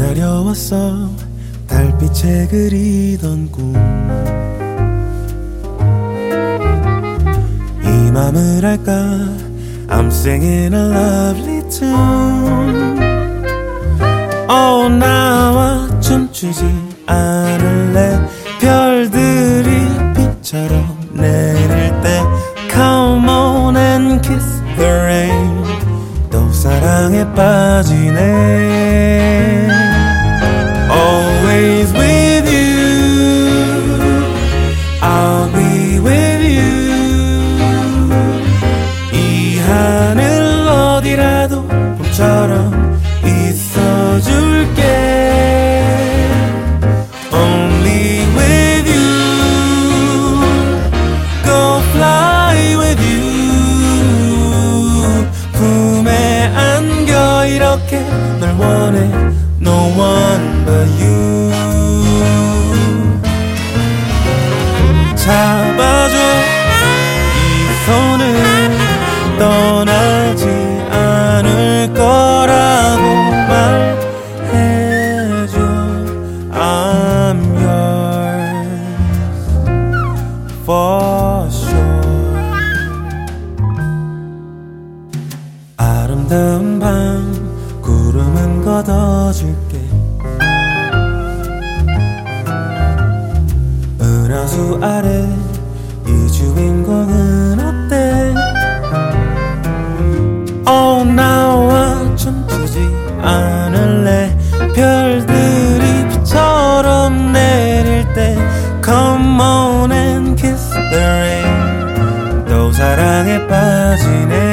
기다려왔어 달빛에 그리던 꿈 이 맘을 알까 I'm singing a lovely tune Oh 나와 춤추지 않을래 별들이 빛처럼 내릴 때 Come on and kiss the rain 또 사랑에 빠지네 Always with you I'll be with you 이 하늘 어디라도 봄처럼 있어줄게 Only with you Go fly with you 품에 안겨 이렇게 널 원해 No one but you 잡아줘 이 손을 떠나지 않을 거라고 말해줘 I'm yours for sure 아름다운 밤 구름은 걷어줄게 은하수 아래 이 주인공은 어때 나와 춤추지 않을래 별들이 비처럼 내릴 때 Come on and kiss the rain 또 사랑에 빠지네